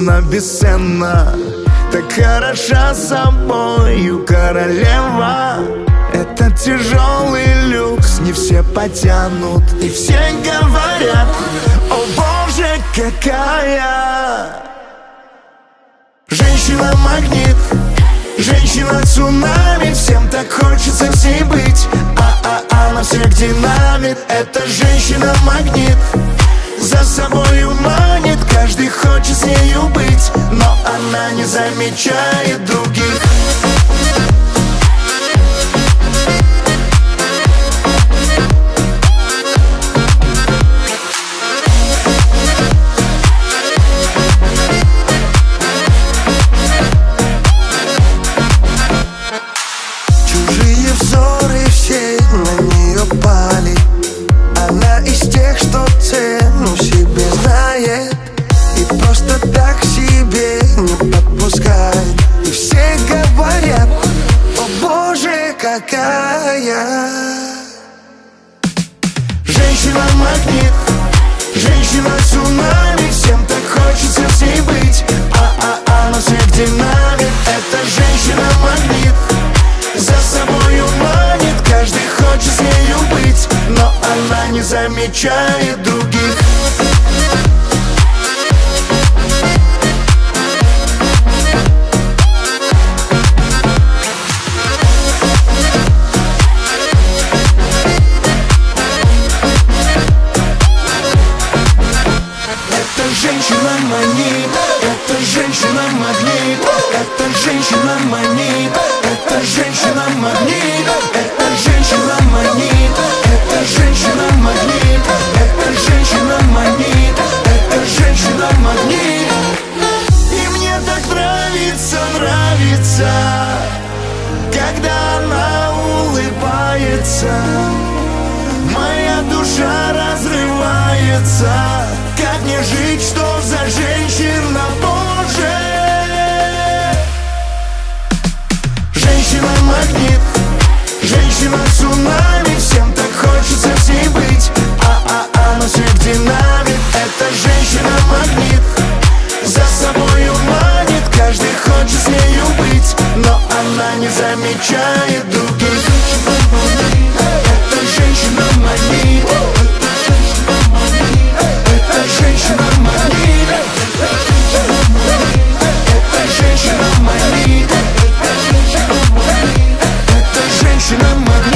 она бесценна, так хороша собою королева. Этот тяжелый люкс не все потянут, и все говорят: о боже, какая женщина-магнит, женщина-цунами. Всем так хочется с ней быть, она всех динамит. Это женщина-магнит, за собою манит, каждый хочет с нею быть, но она не замечает других. Чужие взоры все на нее пали. Она из тех, что цену себе знает и просто так себе не подпускает. И все говорят: о боже, какая женщина-магнит, женщина-цунами. Всем так хочется с ней быть, она всех динамит. Это женщина-магнит, за собою манит, каждый хочет с нею быть, но она не замечает других. Это женщина-магнит, это женщина-магнит, это женщина-магнит, это женщина-магнит, это женщина-магнит, это женщина-магнит, это женщина-магнит, это женщина-магнит. И мне так нравится, нравится, когда она улыбается. Моя душа разрывается. Как мне жить, что за женщина, боже? Женщина-магнит, женщина-цунами. Всем так хочется с ней быть, она всех динамит. Это женщина-магнит, за собою манит, каждый хочет с нею быть, но она не замечает других. Это женщина-магнит, это женщина-магнит, это женщина-магнит, это женщина-магнит.